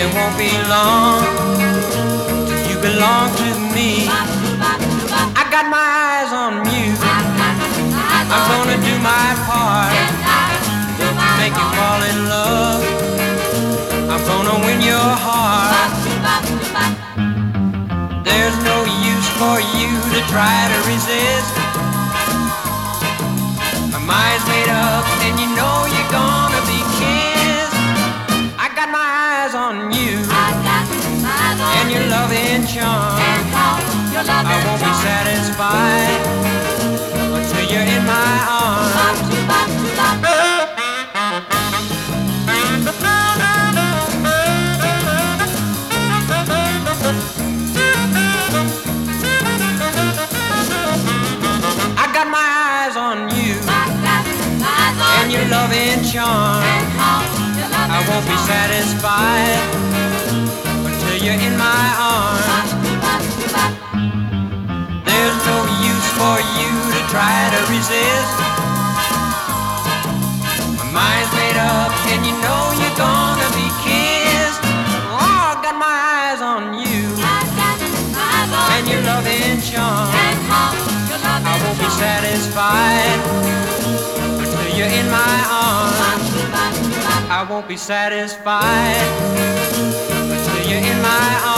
it won't be long till you belong to me. I got my eyes on you. I'm gonna do my part, make you fall in love. I'm gonna win your heart. There's no use for you to try to resist. My mind's made up and you know you're gonna be kissed. I got my eyes on you and your loving charm. I won't be satisfied until you're in my arms. I got my eyes on you and your loving charm. I won't be satisfied until you're in my arms. There's no use for you to try to resist. My mind's made up and you know you're gonna be kissed. Oh, I got my eyes on you and your loving charm. I won't be satisfied until you're in my arms. I won't be satisfied until you're in my arms.